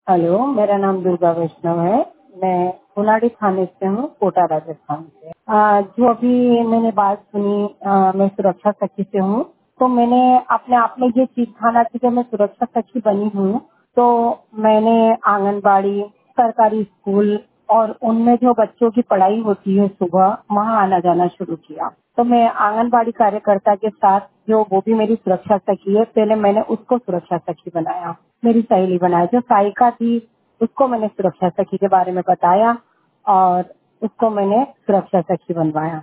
Hello, मेरा नाम दुर्गा वैष्णव है। मैं कोनाडी थाने से हूँ, कोटा राजस्थान से। जो अभी मैंने बात सुनी, मैं सुरक्षा सखी से हूँ। तो मैंने अपने आप में ये चीज ठाना थी कि मैं सुरक्षा सखी बनी हूँ, तो मैंने आंगनबाड़ी, सरकारी स्कूल और उनमें जो बच्चों की पढ़ाई होती है सुबह, वहाँ आना जाना शुरू किया। तो मैं आंगनबाड़ी कार्यकर्ता के साथ, जो वो भी मेरी सुरक्षा सखी है, पहले मैंने उसको सुरक्षा सखी बनाया, मेरी सहेली बनाई। जो सहायिका थी, उसको मैंने सुरक्षा सखी के बारे में बताया और उसको मैंने सुरक्षा सखी बनवाया।